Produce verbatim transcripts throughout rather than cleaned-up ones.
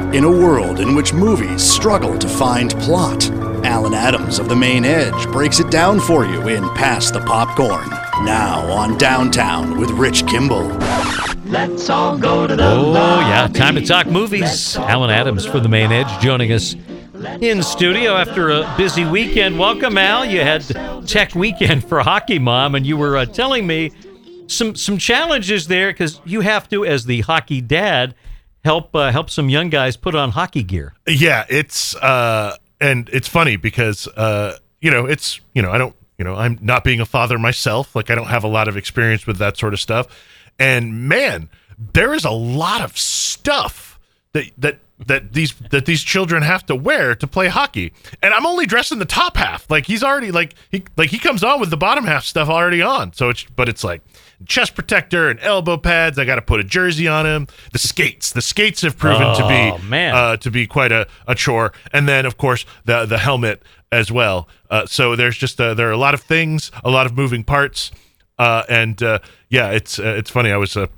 In a world in which movies struggle to find plot, Alan Adams of The Main Edge breaks it down for you in Pass the Popcorn. Now on Downtown with Rich Kimball. Let's all go to the Oh, lobby. yeah, time to talk movies. Alan Adams for The Main Edge joining us in studio after a busy weekend. Welcome, Al. You had Tech Weekend for Hockey Mom, and you were uh, telling me some some challenges there because you have to, as the hockey dad, help uh, help some young guys put on hockey gear. Yeah, it's uh, and it's funny because uh, you know, it's you know, I don't, you know, I'm not being a father myself. Like, I don't have a lot of experience with that sort of stuff. And man, there is a lot of stuff that that that these that these children have to wear to play hockey. And I'm only dressing the top half. Like, he's already like he like he comes on with the bottom half stuff already on. So it's but it's like chest protector and elbow pads. I got to put a jersey on him. The skates, the skates have proven Oh, to be man. Uh, to be quite a, a chore. And then of course the the helmet as well. Uh, so there's just uh, there are a lot of things, a lot of moving parts. Uh, and uh, yeah, it's uh, it's funny. I was uh,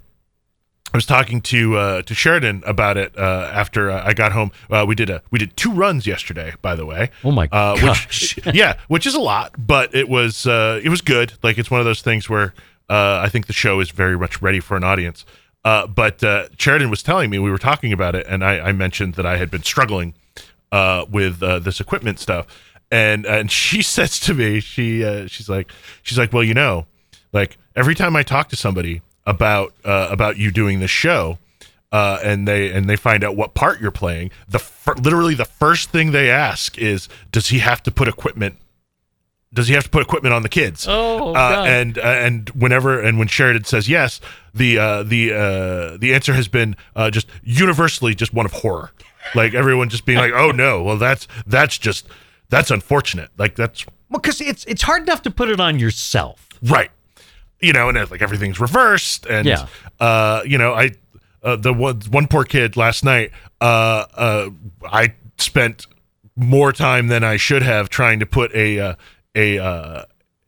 I was talking to uh, to Sheridan about it uh, after uh, I got home. Uh, we did a we did two runs yesterday, by the way. Oh my uh, gosh! Which, yeah, which is a lot, but it was uh, it was good. Like, it's one of those things where uh, I think the show is very much ready for an audience. Uh, but uh, Sheridan was telling me, we were talking about it, and I, I mentioned that I had been struggling uh, with uh, this equipment stuff, and and she says to me, she uh, she's like she's like, well, you know, like, every time I talk to somebody about uh, about you doing this show, uh, and they and they find out what part you're playing, the fir- literally the first thing they ask is, does he have to put equipment? Does he have to put equipment on the kids? Oh, uh, God. and uh, and whenever and when Sheridan says yes, the uh, the uh, the answer has been uh, just universally just one of horror. Like, everyone just being like, oh no, well that's that's just that's unfortunate. Like, that's Well, because it's it's hard enough to put it on yourself. right. You know, and it's like everything's reversed, and Yeah. uh, you know, I uh, the one one poor kid last night. Uh, uh, I spent more time than I should have trying to put a uh, a uh,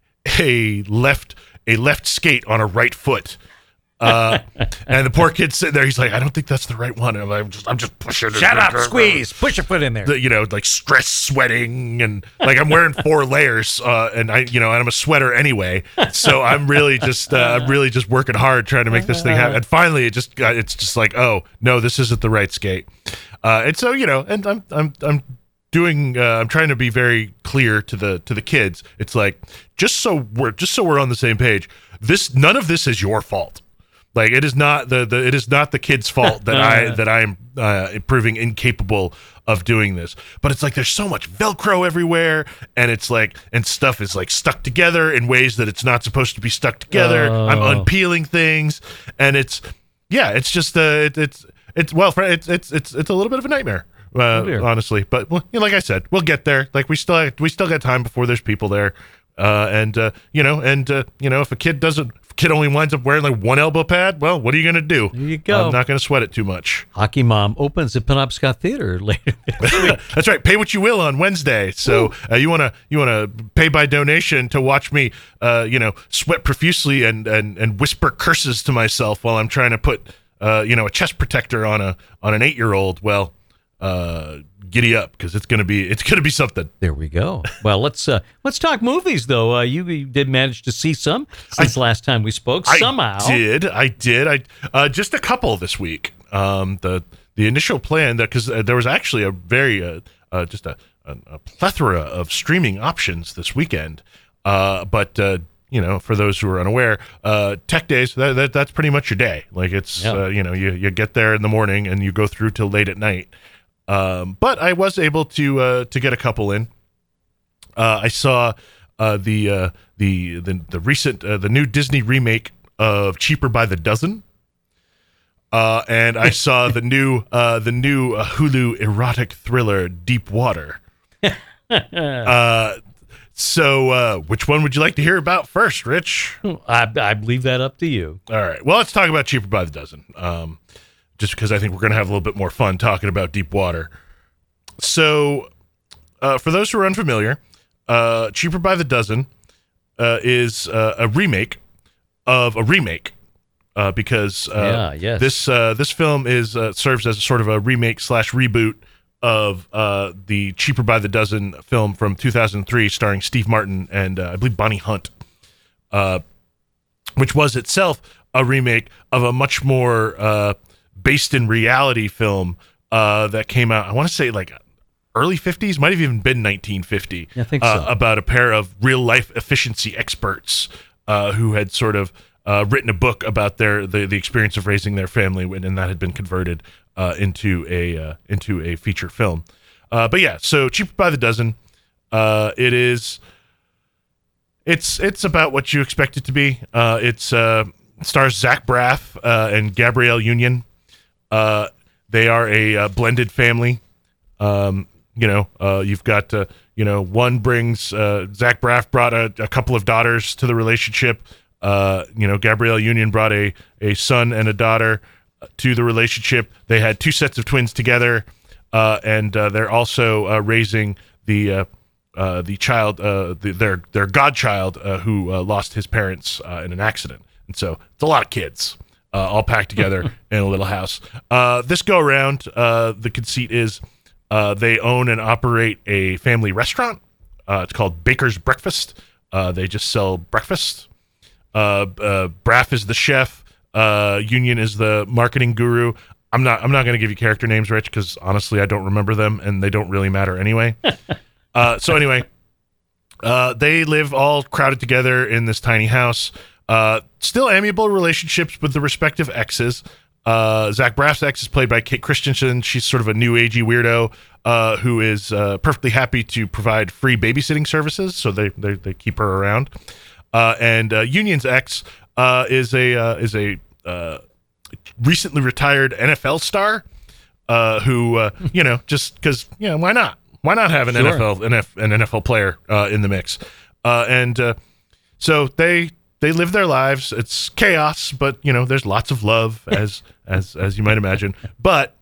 a left a left skate on a right foot. Uh, and the poor kid's sitting there. He's like, I don't think that's the right one. And I'm just, I'm just pushing. Shut up, squeeze, push your foot in there. The, you know, like stress sweating, and like I'm wearing four layers, uh, and I, you know, and I'm a sweater anyway. So I'm really just, uh, I'm really just working hard trying to make this thing happen. And finally, it just, got, it's just like, oh no, this isn't the right skate. Uh, and so, you know, and I'm, I'm, I'm doing, uh, I'm trying to be very clear to the, to the kids. It's like, just so we're, just so we're on the same page. This, none of this is your fault. Like, it is not the, the it is not the kid's fault that I that I am uh, proving incapable of doing this. But it's like, there's so much Velcro everywhere, and it's like, and stuff is like stuck together in ways that it's not supposed to be stuck together. Oh. I'm unpeeling things, and it's yeah, it's just uh, it, it's it's well, fr- it's it's it's it's a little bit of a nightmare, uh, Oh, dear. honestly. But well, you know, like I said, we'll get there. Like, we still we still got time before there's people there. Uh, and, uh, you know, and, uh, you know, if a kid doesn't, if a kid only winds up wearing like one elbow pad, well, what are you going to do? There you go. I'm not going to sweat it too much. Hockey Mom opens at Penobscot Theater later this week. That's right. Pay what you will on Wednesday. So, uh, you want to, you want to pay by donation to watch me, uh, you know, sweat profusely and, and, and whisper curses to myself while I'm trying to put, uh, you know, a chest protector on a, on an eight-year-old. Well, uh, giddy up, because it's gonna be it's gonna be something. There we go. Well, let's uh, let's talk movies, though. Uh, you, you did manage to see some since I- last time we spoke. Somehow, I did, I did, I uh, just a couple this week. Um, the the initial plan that because uh, there was actually a very uh, uh just a, a, a plethora of streaming options this weekend. Uh, but uh, you know, for those who are unaware, uh, Tech Days that, that that's pretty much your day. Like, it's Yeah. uh, you know, you you get there in the morning and you go through till late at night. Um, but I was able to uh, to get a couple in. Uh, I saw uh, the, uh, the the the recent uh, the new Disney remake of Cheaper by the Dozen, uh, and I saw the new uh, the new uh, Hulu erotic thriller Deep Water. uh, so, uh, which one would you like to hear about first, Rich? I, I leave that up to you. All right. Well, let's talk about Cheaper by the Dozen. Um, just because I think we're going to have a little bit more fun talking about Deep Water. So, uh, for those who are unfamiliar, uh, Cheaper by the Dozen uh, is uh, a remake of a remake uh, because uh, Yeah, yes. this uh, this film is uh, serves as sort of a remake slash reboot of uh, the Cheaper by the Dozen film from two thousand three, starring Steve Martin and uh, I believe Bonnie Hunt, uh, which was itself a remake of a much more uh, based in reality film uh, that came out, I want to say like early fifties, might have even been nineteen fifty. I think uh, so. About a pair of real life efficiency experts uh, who had sort of uh, written a book about their the, the experience of raising their family, and that had been converted uh, into a uh, into a feature film. Uh, but yeah, so Cheaper by the Dozen. Uh, it is. It's it's about what you expect it to be. Uh, it's uh, stars Zach Braff uh, and Gabrielle Union. Uh, they are a uh, blended family. Um, you know, uh, you've got, uh, you know, one brings, uh, Zach Braff brought a, a couple of daughters to the relationship. Uh, you know, Gabrielle Union brought a, a son and a daughter to the relationship. They had two sets of twins together, uh, and uh, they're also uh, raising the uh, uh, the child, uh, the, their their godchild, uh, who uh, lost his parents uh, in an accident. And so it's a lot of kids uh, all packed together in a little house. Uh, this go around, uh, the conceit is. Uh, they own and operate a family restaurant. Uh, it's called Baker's Breakfast. Uh, they just sell breakfast. Uh, uh, Braff is the chef. Uh, Union is the marketing guru. I'm not. I'm not going to give you character names, Rich, because honestly, I don't remember them, and they don't really matter anyway. uh, so anyway, uh, they live all crowded together in this tiny house. Uh, still amiable relationships with the respective exes. Uh, Zach Braff's ex is played by Kate Christensen. She's sort of a new agey weirdo uh, who is uh, perfectly happy to provide free babysitting services, so they they, they keep her around. Uh, and uh, Union's ex uh, is a uh, is a uh, recently retired N F L star uh, who uh, you know just because you know why not why not have an Sure. N F L an, F, an N F L player uh, in the mix, uh, and uh, so they. They live their lives. It's chaos, but you know, there's lots of love, as as as you might imagine. But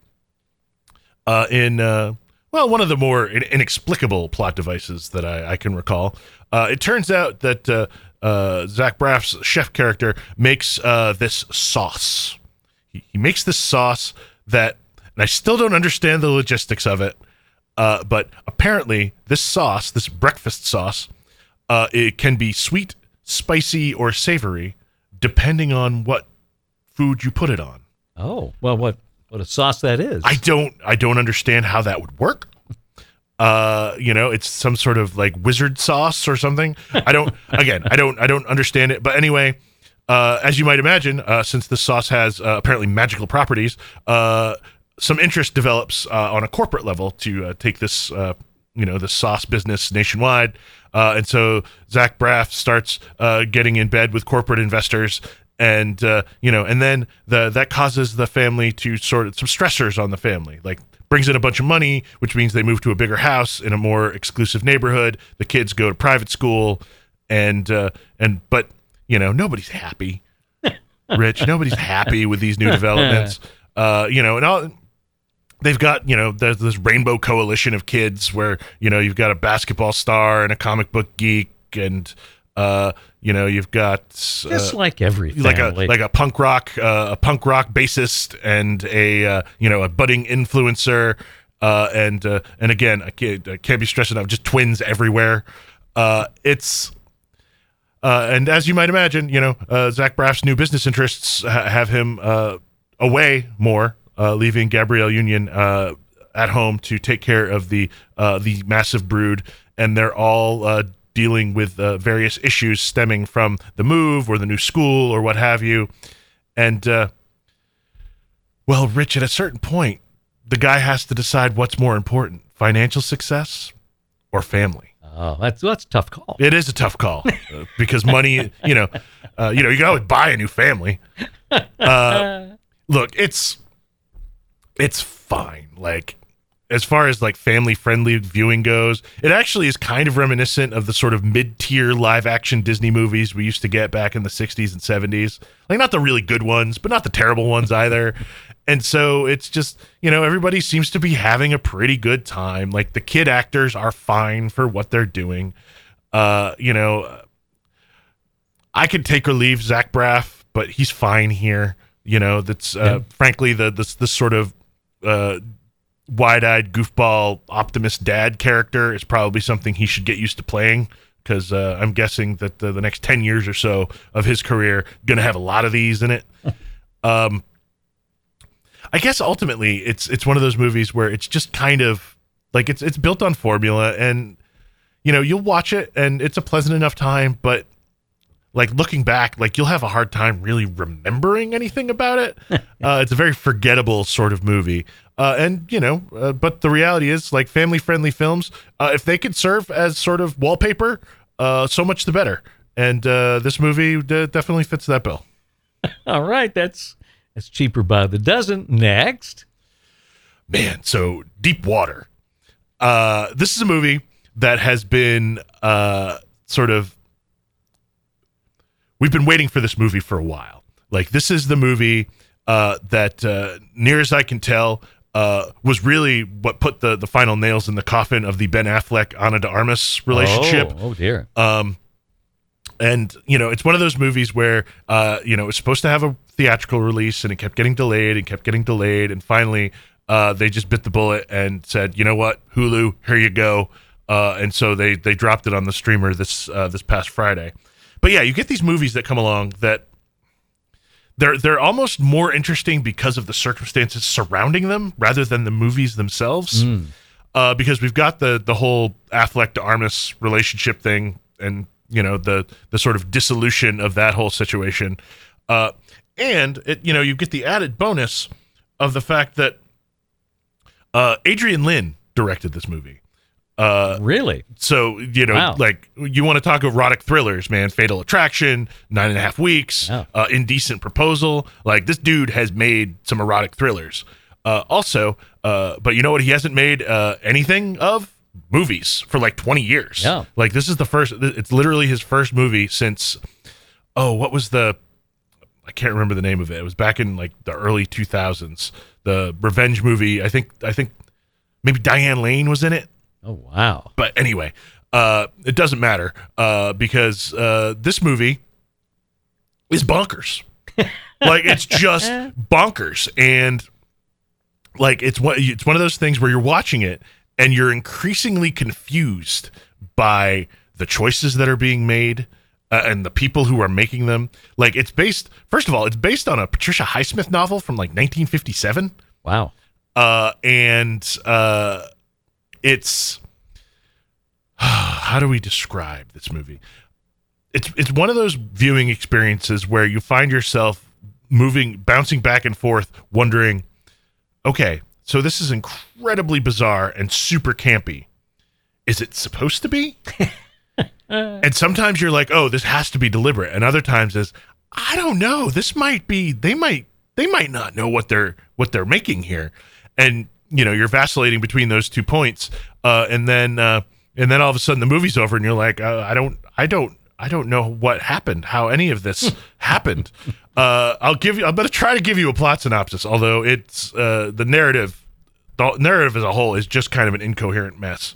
uh, in uh, well, one of the more in- inexplicable plot devices that I, I can recall, uh, it turns out that uh, uh, Zach Braff's chef character makes uh, this sauce. He, he makes this sauce that, and I still don't understand the logistics of it. Uh, but apparently, this sauce, this breakfast sauce, uh, it can be sweet, spicy, or savory, depending on what food you put it on. Oh, well, what what a sauce that is. I don't I don't understand how that would work. Uh, you know, it's some sort of like wizard sauce or something. I don't again, I don't I don't understand it. But anyway, uh, as you might imagine, uh, since this sauce has uh, apparently magical properties, uh, some interest develops uh, on a corporate level to uh, take this uh, you know, the sauce business nationwide. Uh, and so Zach Braff starts uh, getting in bed with corporate investors, and uh, you know, and then the that causes the family to sort of some stressors on the family, like brings in a bunch of money, which means they move to a bigger house in a more exclusive neighborhood. The kids go to private school, and uh, and but you know, nobody's happy. Rich, nobody's happy with these new developments. Uh, you know, and all. They've got, you know, there's this rainbow coalition of kids where, you know, you've got a basketball star and a comic book geek, and, uh, you know, you've got uh, just like every like a family. like a punk rock uh, a punk rock bassist and a uh, you know, a budding influencer, uh, and uh, and again, I can't, I can't be stressing out, just twins everywhere. Uh, it's uh, and as you might imagine, you know, uh, Zach Braff's new business interests ha- have him uh, away more. Uh, leaving Gabrielle Union uh, at home to take care of the uh, the massive brood, and they're all uh, dealing with uh, various issues stemming from the move or the new school or what have you. And uh, well, Rich, at a certain point, the guy has to decide what's more important: financial success or family. Oh, that's that's a tough call. It is a tough call uh, because money, you know, uh, you know, you can always buy a new family. Uh, look, it's. It's fine. Like, as far as like family friendly viewing goes, it actually is kind of reminiscent of the sort of mid tier live action Disney movies we used to get back in the sixties and seventies. Like, not the really good ones, but not the terrible ones either. And so it's just, you know, everybody seems to be having a pretty good time. Like, the kid actors are fine for what they're doing. Uh, you know, I could take or leave Zach Braff. but he's fine here. You know, that's uh, Yeah. frankly the this this sort of uh, wide-eyed goofball optimist dad character is probably something he should get used to playing, because uh, I'm guessing that the, the next ten years or so of his career going to have a lot of these in it. um, I guess ultimately it's it's one of those movies where it's just kind of like it's it's built on formula, and you know, you'll watch it and it's a pleasant enough time, but like looking back, like you'll have a hard time really remembering anything about it. uh, it's a very forgettable sort of movie. Uh, and, you know, uh, but the reality is, like, family-friendly films, uh, if they could serve as sort of wallpaper, uh, so much the better. And uh, this movie d- definitely fits that bill. All right, that's that's cheaper by the dozen. Next. Man, so Deep Water. Uh, this is a movie that has been uh, sort of... We've been waiting for this movie for a while. Like, this is the movie uh, that, uh, near as I can tell... Uh, was really what put the, the final nails in the coffin of the Ben Affleck Ana de Armas relationship. Oh, oh dear. Um, and you know, it's one of those movies where uh, you know, it's supposed to have a theatrical release, and it kept getting delayed and kept getting delayed, and finally, uh, they just bit the bullet and said, you know what, Hulu, here you go. Uh, and so they they dropped it on the streamer this uh, this past Friday. But yeah, you get these movies that come along that. They're they're almost more interesting because of the circumstances surrounding them rather than the movies themselves. Mm. Uh, because we've got the the whole Affleck to Armas relationship thing, and you know the the sort of dissolution of that whole situation, uh, and it you know you get the added bonus of the fact that uh, Adrian Lyne directed this movie. Uh, really? So, you know, Wow. like, you want to talk erotic thrillers, man. Fatal Attraction, Nine and a Half Weeks, Yeah. uh, Indecent Proposal. Like, this dude has made some erotic thrillers. Uh, also, uh, but you know what he hasn't made uh, anything of? Movies for like twenty years. Yeah. Like, this is the first, it's literally his first movie since, oh, what was the, I can't remember the name of it. It was back in like the early two thousands. The revenge movie. I think, I think maybe Diane Lane was in it. Oh, wow. But anyway, uh, it doesn't matter uh, because uh, this movie is bonkers. Like, it's just bonkers. And like, it's one, it's one of those things where you're watching it and you're increasingly confused by the choices that are being made uh, and the people who are making them. Like, it's based, first of all, it's based on a Patricia Highsmith novel from like nineteen fifty-seven. Wow. Uh, and uh, it's how do we describe this movie? It's it's one of those viewing experiences where you find yourself moving, bouncing back and forth, wondering, okay, so this is incredibly bizarre and super campy. Is it supposed to be? And sometimes you're like, oh, this has to be deliberate, and other times is, I don't know, this might be. They might they might not know what they're what they're making here, and you know, you're vacillating between those two points, uh, and then uh, and then all of a sudden the movie's over, and you're like, uh, I don't, I don't, I don't know what happened, how any of this happened. Uh, I'll give you, I'm going to try to give you a plot synopsis, although it's uh, the narrative, the narrative as a whole is just kind of an incoherent mess.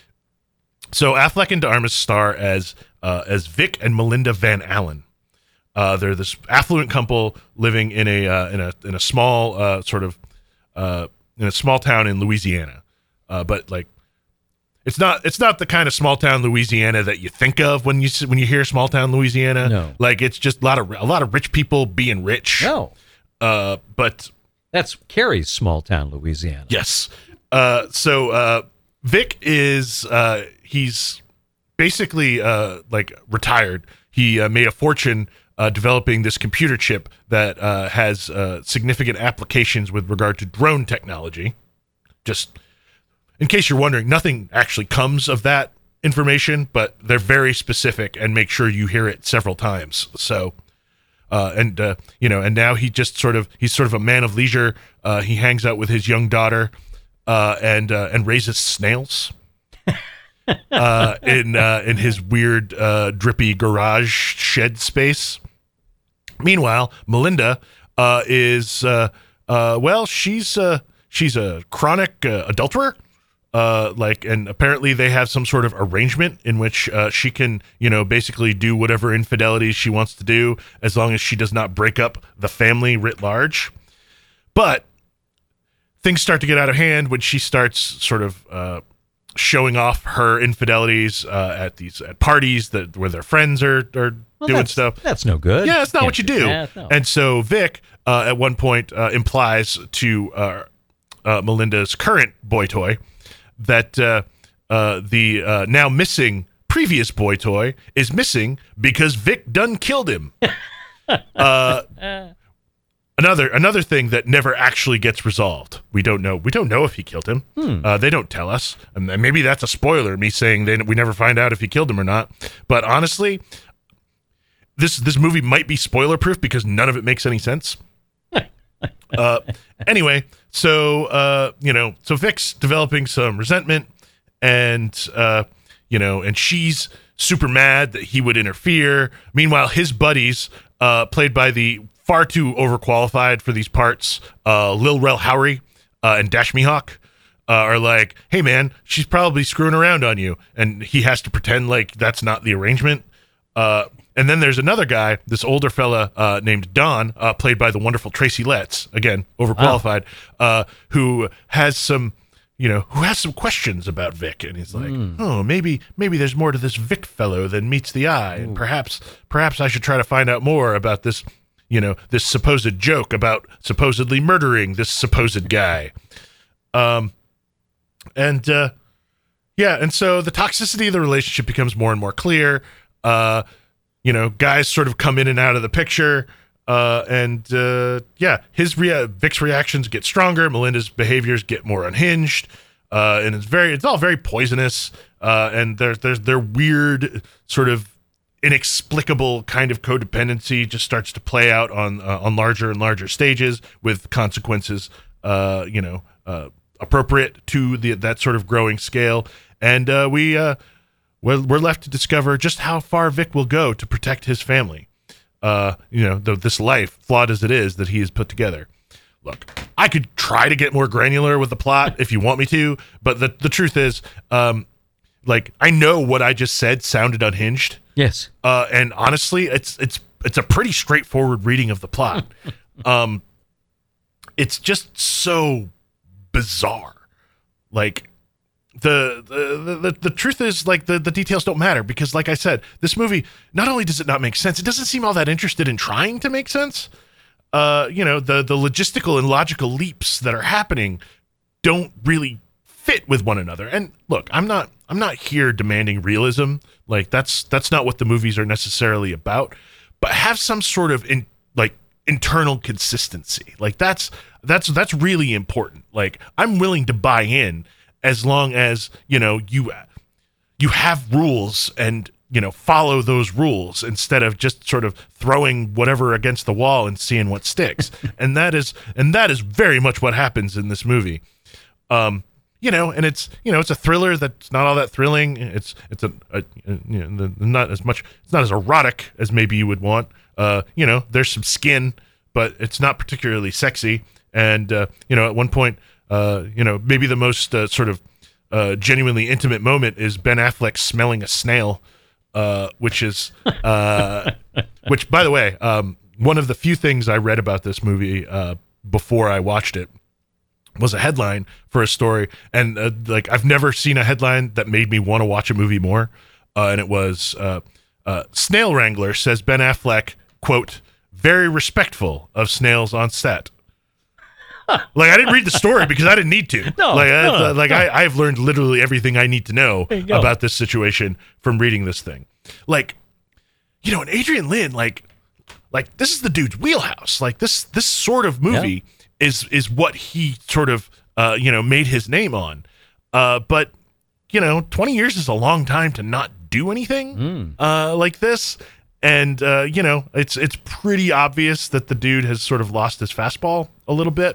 So Affleck and de Armas star as uh, as Vic and Melinda Van Allen. Uh, they're this affluent couple living in a uh, in a in a small uh, sort of. Uh, in a small town in Louisiana. Uh, but like, it's not, it's not the kind of small town Louisiana that you think of when you, s- when you hear small town Louisiana. No. Like, it's just a lot of, a lot of rich people being rich. No. Uh, but That's Carrie's small town, Louisiana. yes. Uh, so, uh, Vic is, uh, he's basically, uh, like retired. He uh, made a fortune Uh, developing this computer chip that uh, has uh, significant applications with regard to drone technology. Just in case you're wondering, nothing actually comes of that information, but they're very specific and make sure you hear it several times. So, uh, and uh, you know, and now he just sort of he's sort of a man of leisure. Uh, he hangs out with his young daughter uh, and uh, and raises snails. uh, in uh, in his weird uh, drippy garage shed space. Meanwhile, Melinda uh, is uh, uh, well, she's uh, she's a chronic uh, adulterer, Uh, like, and apparently they have some sort of arrangement in which uh, she can, you know, basically do whatever infidelities she wants to do as long as she does not break up the family writ large. But things start to get out of hand when she starts sort of uh, showing off her infidelities uh, at these at parties that where their friends are are well, doing that's, stuff. That's no good. Yeah, that's not Can't what you do. That, no. And so Vic uh, at one point uh, implies to uh, uh, Melinda's current boy toy that uh, uh, the uh, now missing previous boy toy is missing because Vic done killed him. uh, another another thing that never actually gets resolved. We don't know. We don't know if he killed him. Hmm. Uh, they don't tell us. And maybe that's a spoiler. Me saying they we never find out if he killed him or not. But honestly, this this movie might be spoiler proof because none of it makes any sense. uh, anyway, so uh, you know, so Vic's developing some resentment, and uh, you know, and she's super mad that he would interfere. Meanwhile, his buddies, uh, played by the far too overqualified for these parts, uh, Lil Rel Howery uh, and Dash Mihawk, uh, are like, "Hey, man, she's probably screwing around on you," and he has to pretend like that's not the arrangement. Uh, And then there's another guy, this older fella uh, named Don, uh, played by the wonderful Tracy Letts, again, overqualified, wow. uh, who has some, you know, who has some questions about Vic. And he's like, mm. oh, maybe maybe there's more to this Vic fellow than meets the eye. Ooh. And perhaps perhaps I should try to find out more about this, you know, this supposed joke about supposedly murdering this supposed guy. Um, and, uh, yeah, and so the toxicity of the relationship becomes more and more clear. Uh You know, guys sort of come in and out of the picture, uh, and uh, yeah, his rea- Vic's reactions get stronger. Melinda's behaviors get more unhinged, uh, and it's very, it's all very poisonous. Uh, and there's there's their weird sort of inexplicable kind of codependency just starts to play out on uh, on larger and larger stages with consequences, uh, you know, uh, appropriate to the that sort of growing scale. And uh, we. Uh, Well, we're left to discover just how far Vic will go to protect his family. Uh, you know, the, this life, flawed as it is, that he has put together. Look, I could try to get more granular with the plot if you want me to, but the the truth is, um, like, I know what I just said sounded unhinged. Yes. Uh, and honestly, it's it's it's a pretty straightforward reading of the plot. um, it's just so bizarre. Like. The, the the the truth is, like, the, the details don't matter because, like I said, this movie, not only does it not make sense, it doesn't seem all that interested in trying to make sense. Uh, you know, the the logistical and logical leaps that are happening don't really fit with one another. And look, I'm not I'm not here demanding realism. Like, that's that's not what the movies are necessarily about. But have some sort of in like internal consistency. Like, that's that's that's really important. Like, I'm willing to buy in. As long as, you know, you you have rules and, you know, follow those rules instead of just sort of throwing whatever against the wall and seeing what sticks. and that is and that is very much what happens in this movie. Um, you know, and it's, you know, it's a thriller that's not all that thrilling. It's it's a, a you know, not as much. It's not as erotic as maybe you would want. Uh, you know, there's some skin, but it's not particularly sexy. And uh, you know, at one point. Uh, you know, maybe the most uh, sort of uh, genuinely intimate moment is Ben Affleck smelling a snail, uh, which is, uh, which, by the way, um, one of the few things I read about this movie uh, before I watched it was a headline for a story. And uh, like, I've never seen a headline that made me want to watch a movie more. Uh, and it was uh, uh, Snail Wrangler says Ben Affleck, quote, very respectful of snails on set. Like, I didn't read the story because I didn't need to. No, like, I, no, like no. I, I've learned literally everything I need to know about this situation from reading this thing. Like, you know, and Adrian Lyne, like, like this is the dude's wheelhouse. Like, this this sort of movie yeah. is is what he sort of uh, you know, made his name on. Uh, but you know, twenty years is a long time to not do anything mm. uh, like this. And, uh, you know, it's it's pretty obvious that the dude has sort of lost his fastball a little bit.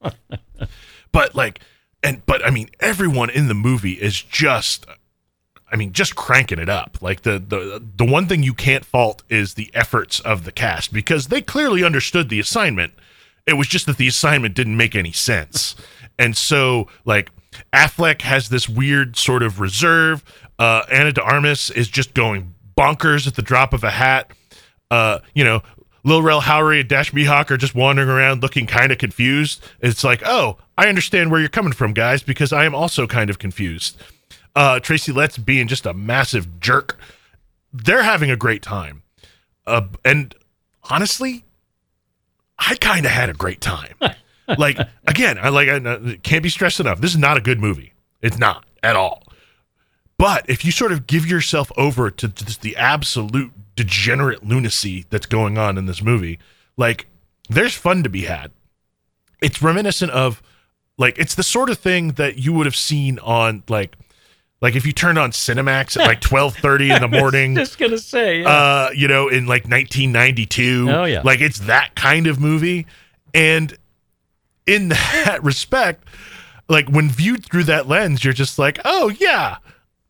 But, like, and but, I mean, everyone in the movie is just, I mean, just cranking it up. Like, the, the, the one thing you can't fault is the efforts of the cast because they clearly understood the assignment. It was just that the assignment didn't make any sense. And so, like, Affleck has this weird sort of reserve. Uh, Anna de Armas is just going bonkers at the drop of a hat. Uh, you know, Lil Rel Howery and Dash Mihawk are just wandering around looking kind of confused. It's like, oh, I understand where you're coming from, guys, because I am also kind of confused. Uh, Tracy Letts being just a massive jerk. They're having a great time. Uh, and honestly, I kind of had a great time. Like, again, I like, I can't be stressed enough. This is not a good movie. It's not at all. But if you sort of give yourself over to just the absolute degenerate lunacy that's going on in this movie, like, there's fun to be had. It's reminiscent of, like, it's the sort of thing that you would have seen on, like, like if you turned on Cinemax at like twelve thirty in the morning. I was just gonna say, yeah. uh, you know, in like nineteen ninety-two. Oh yeah, like it's that kind of movie, and in that respect, like when viewed through that lens, you're just like, oh yeah,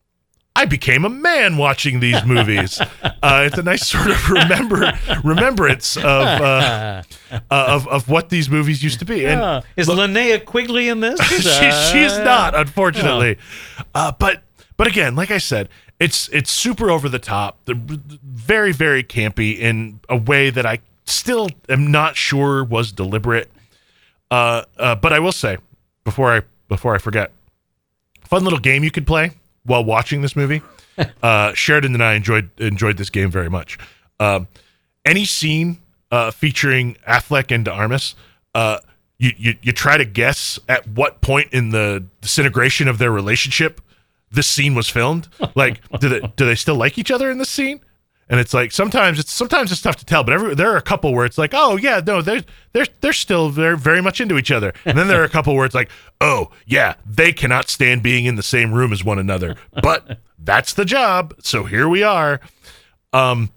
I became a man watching these movies. uh, it's a nice sort of remember remembrance of uh, uh, of of what these movies used to be. And uh, is look, Linnea Quigley in this? she, she's not, unfortunately. Oh. Uh, but but again, like I said, it's it's super over the top, the, very very campy in a way that I still am not sure was deliberate. Uh, uh, but I will say, before I before I forget, fun little game you could play while watching this movie. uh, Sheridan and I enjoyed enjoyed this game very much. Um, any scene uh, featuring Affleck and de Armas, uh, you, you you try to guess at what point in the disintegration of their relationship this scene was filmed. Like, do they do they still like each other in this scene? And it's like sometimes it's sometimes it's tough to tell, but every, there are a couple where it's like, oh yeah, no, they're they're they're still very very much into each other. And then there are a couple where it's like, oh yeah, they cannot stand being in the same room as one another. But that's the job, so here we are. Um,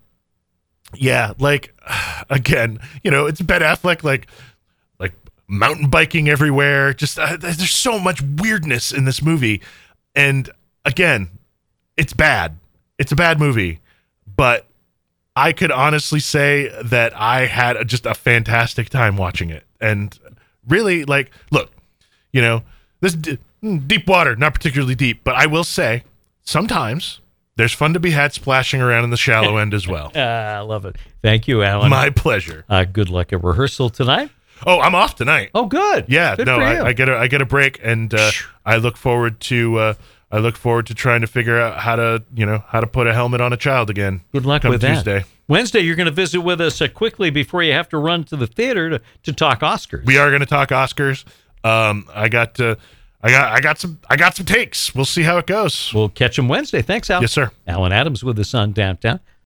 yeah, like again, you know, it's Ben Affleck, like like mountain biking everywhere. Just uh, there's so much weirdness in this movie, and again, it's bad. It's a bad movie. But I could honestly say that I had a, just a fantastic time watching it. And really, like, look, you know, this d- deep water, not particularly deep, but I will say sometimes there's fun to be had splashing around in the shallow end as well. uh, I love it. Thank you, Alan. My pleasure. Uh, good luck at rehearsal tonight. Oh, I'm off tonight. Oh, good. Yeah, good no, I, I get a I get a break, and uh, I look forward to. Uh, I look forward to trying to figure out how to, you know, how to put a helmet on a child again. Good luck come with Tuesday. that. Wednesday, you're going to visit with us uh, quickly before you have to run to the theater to, to talk Oscars. We are going to talk Oscars. Um, I got, uh, I got, I got some, I got some takes. We'll see how it goes. We'll catch them Wednesday. Thanks, Al. Yes, sir. Alan Adams with us on Downtown.